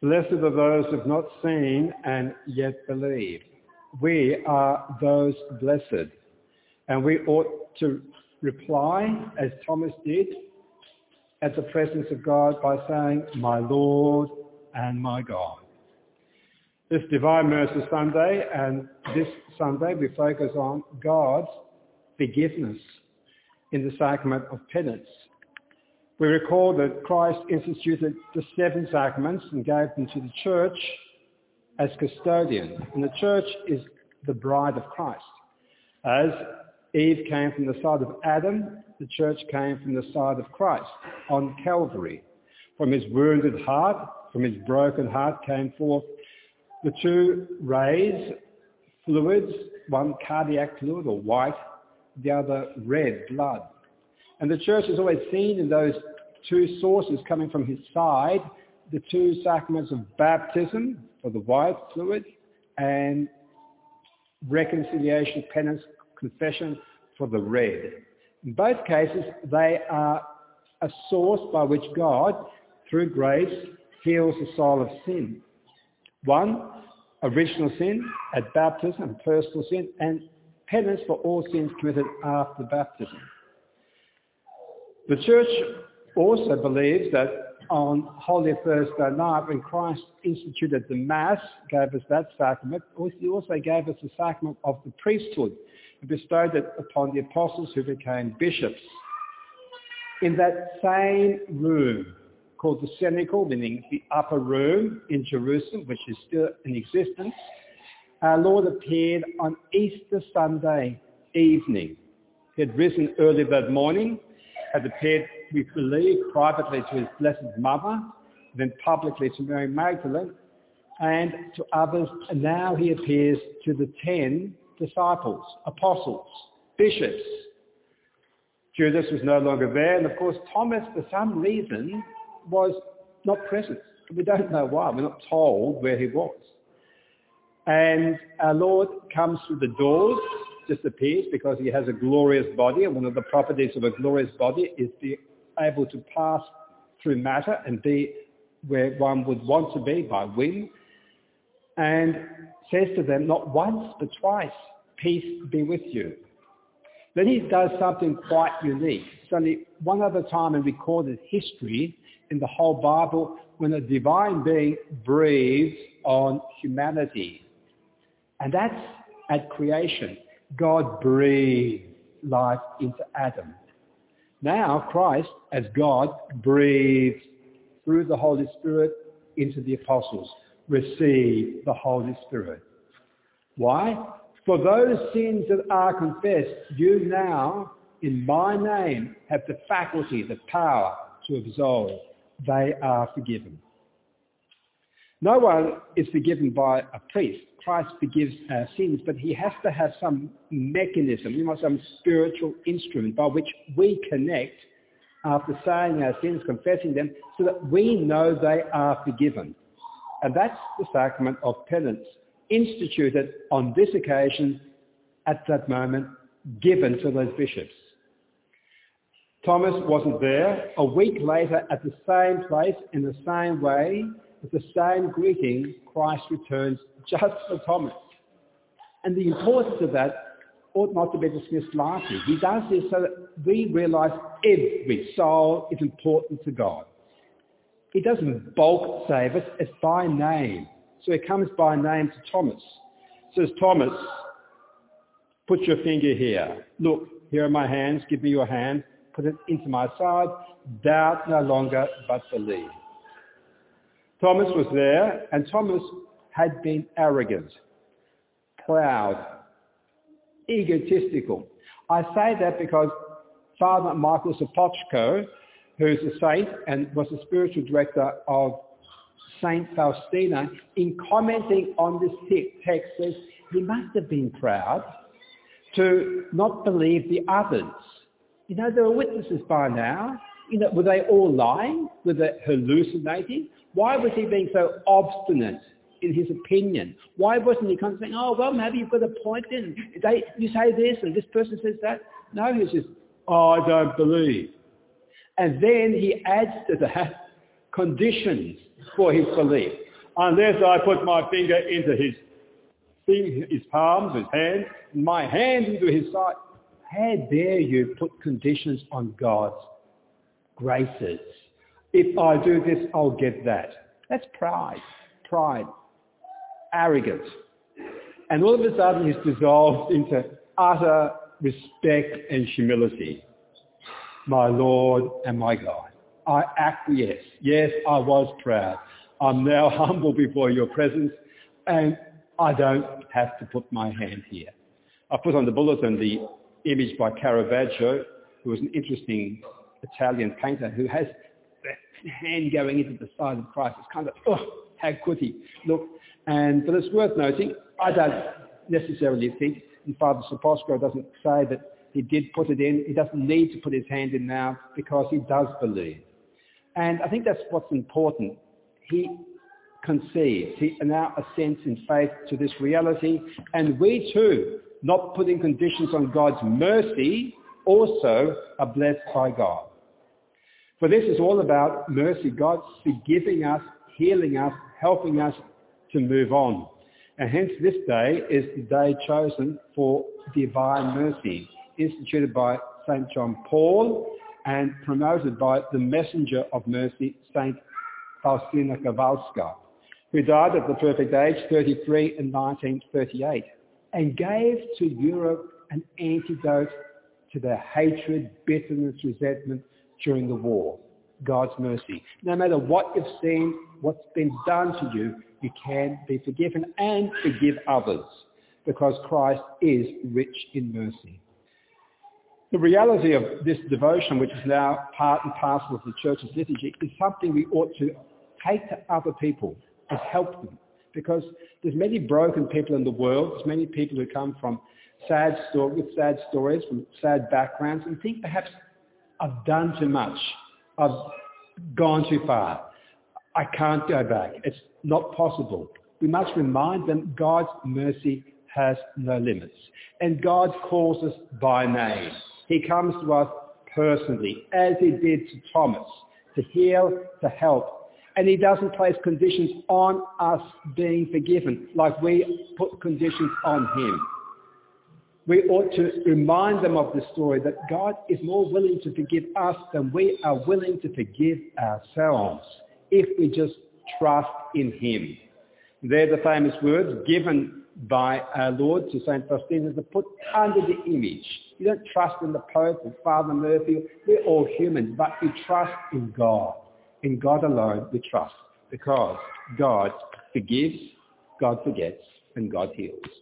Blessed are those who have not seen and yet believe. We are those blessed. And we ought to reply, as Thomas did, at the presence of God by saying, "My Lord and my God." This Divine Mercy Sunday, and this Sunday we focus on God's forgiveness in the sacrament of penance. We recall that Christ instituted the 7 sacraments and gave them to the church as custodian. And the church is the bride of Christ. As Eve came from the side of Adam, the church came from the side of Christ on Calvary. From his wounded heart, from his broken heart came forth the 2 rays, fluids, one cardiac fluid or white, the other red blood. And the church has always seen in those 2 sources coming from his side the 2 sacraments of baptism for the white fluid and reconciliation, penance, confession for the red. In both cases, they are a source by which God, through grace, heals the soul of sin. One, original sin at baptism, personal sin, and penance for all sins committed after baptism. The church also believes that on Holy Thursday night, when Christ instituted the Mass, gave us that sacrament, he also gave us the sacrament of the priesthood and bestowed it upon the apostles who became bishops. In that same room, called the cenacle, meaning the upper room in Jerusalem, which is still in existence, our Lord appeared on Easter Sunday evening. He had risen early that morning, had appeared, we believe, privately to his Blessed Mother, then publicly to Mary Magdalene, and to others. And now he appears to the 10 disciples, apostles, bishops. Judas was no longer there, and of course Thomas, for some reason, was not present. We don't know why. We're not told where he was. And our Lord comes through the doors, disappears because he has a glorious body, and one of the properties of a glorious body is be able to pass through matter and be where one would want to be by whim, and says to them not once but twice, "Peace be with you." Then he does something quite unique. It's only one other time in recorded history in the whole Bible when a divine being breathes on humanity. And that's at creation. God breathed life into Adam. Now Christ, as God, breathes through the Holy Spirit into the apostles. Receive the Holy Spirit. Why? For those sins that are confessed, you now, in my name, have the faculty, the power to absolve. They are forgiven. No one is forgiven by a priest. Christ forgives our sins, but he has to have some mechanism, some spiritual instrument by which we connect after saying our sins, confessing them, so that we know they are forgiven. And that's the sacrament of penance, instituted on this occasion, at that moment, given to those bishops. Thomas wasn't there. A week later, at the same place, in the same way, with the same greeting, Christ returns just for Thomas. And the importance of that ought not to be dismissed lightly. He does this so that we realise every soul is important to God. He doesn't bulk save us, it's by name. So he comes by name to Thomas. Says, "Thomas, put your finger here. Look, here are my hands. Give me your hand. Put it into my side. Doubt no longer, but believe." Thomas was there, and Thomas had been arrogant, proud, egotistical. I say that because Father Michael Sopochko, who's a saint and was the spiritual director of Saint Faustina, in commenting on this text says he must have been proud to not believe the others. There were witnesses by now. Were they all lying? Were they hallucinating? Why was he being so obstinate in his opinion? Why wasn't he kind of saying, "Oh, well, maybe you've got a point in. You say this and this person says that." No, he says, "Oh, I don't believe." And then he adds to that conditions for his belief. unless I put my finger into his palms, his hand, my hand into his side. How dare you put conditions on God's graces? If I do this, I'll get that. That's pride, arrogance. And all of a sudden he's dissolved into utter respect and humility. My Lord and my God, I acquiesce. Yes, I was proud. I'm now humble before your presence, and I don't have to put my hand here. I put on the bulletin the image by Caravaggio, who was an interesting Italian painter who has the hand going into the side of Christ. It's kind of, how could he look? But it's worth noting, I don't necessarily think, and Father Soposko doesn't say that he did put it in. He doesn't need to put his hand in now because he does believe. And I think that's what's important. He concedes. He now assents in faith to this reality. And we too, not putting conditions on God's mercy, also are blessed by God. For this is all about mercy. God forgiving us, healing us, helping us to move on. And hence this day is the day chosen for divine mercy, instituted by St. John Paul and promoted by the messenger of mercy, St. Faustina Kowalska, who died at the perfect age, 33, in 1938, and gave to Europe an antidote to their hatred, bitterness, resentment during the war. God's mercy. No matter what you've seen, what's been done to you, you can be forgiven and forgive others because Christ is rich in mercy. The reality of this devotion, which is now part and parcel of the Church's liturgy, is something we ought to take to other people and help them, because there's many broken people in the world. There's many people who come from sad stories, from sad backgrounds, and think perhaps I've done too much. I've gone too far. I can't go back. It's not possible. We must remind them God's mercy has no limits. And God calls us by name. He comes to us personally, as he did to Thomas, to heal, to help. And he doesn't place conditions on us being forgiven like we put conditions on him. We ought to remind them of the story that God is more willing to forgive us than we are willing to forgive ourselves if we just trust in him. They're the famous words given by our Lord to St. Faustina to put under the image. You don't trust in the Pope or Father Murphy. We're all human, but we trust in God. In God alone we trust, because God forgives, God forgets, and God heals.